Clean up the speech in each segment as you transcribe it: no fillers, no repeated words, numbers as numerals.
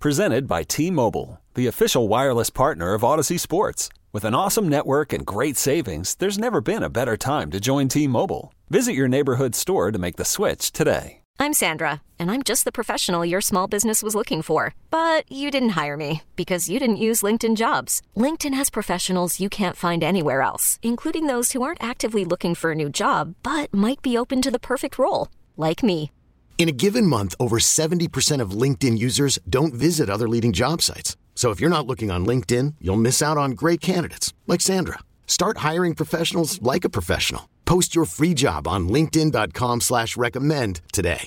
Presented by T-Mobile, the official wireless partner of Odyssey Sports. With an awesome network and great savings, there's never been a better time to join T-Mobile. Visit your neighborhood store to make the switch today. I'm Sandra, and I'm just the professional your small business was looking for. But you didn't hire me because you didn't use LinkedIn Jobs. LinkedIn has professionals you can't find anywhere else, including those who aren't actively looking for a new job, but might be open to the perfect role, like me. In a given month, over 70% of LinkedIn users don't visit other leading job sites. So if you're not looking on LinkedIn, you'll miss out on great candidates like Sandra. Start hiring professionals like a professional. Post your free job on linkedin.com/recommend today.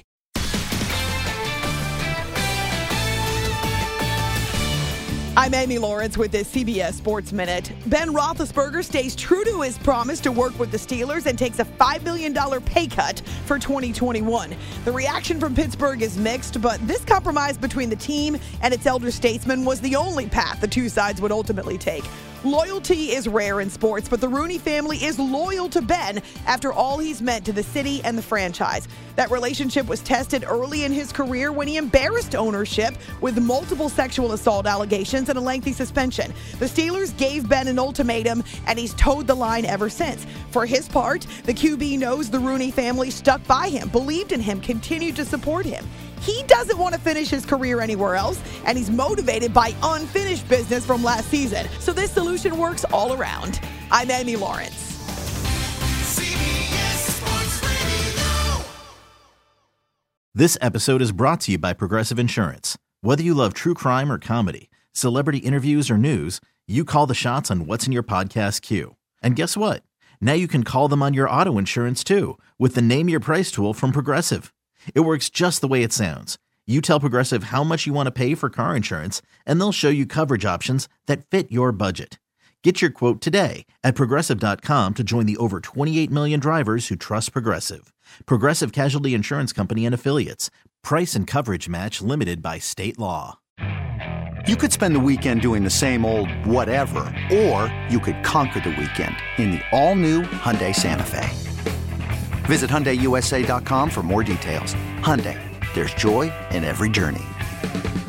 I'm Amy Lawrence with this CBS Sports Minute. Ben Roethlisberger stays true to his promise to work with the Steelers and takes a $5 million pay cut for 2021. The reaction from Pittsburgh is mixed, but this compromise between the team and its elder statesman was the only path the two sides would ultimately take. Loyalty is rare in sports, but the Rooney family is loyal to Ben after all he's meant to the city and the franchise. That relationship was tested early in his career when he embarrassed ownership with multiple sexual assault allegations and a lengthy suspension. The Steelers gave Ben an ultimatum, and he's towed the line ever since. For his part, the QB knows the Rooney family stuck by him, believed in him, continued to support him. He doesn't want to finish his career anywhere else, and he's motivated by unfinished business from last season. So this solution works all around. I'm Amy Lawrence. CBS Sports Radio. This episode is brought to you by Progressive Insurance. Whether you love true crime or comedy, celebrity interviews or news, you call the shots on what's in your podcast queue. And guess what? Now you can call them on your auto insurance too with the Name Your Price tool from Progressive. It works just the way it sounds. You tell Progressive how much you want to pay for car insurance, and they'll show you coverage options that fit your budget. Get your quote today at Progressive.com to join the over 28 million drivers who trust Progressive. Progressive Casualty Insurance Company and Affiliates. Price and coverage match limited by state law. You could spend the weekend doing the same old whatever, or you could conquer the weekend in the all-new Hyundai Santa Fe. Visit HyundaiUSA.com for more details. Hyundai, there's joy in every journey.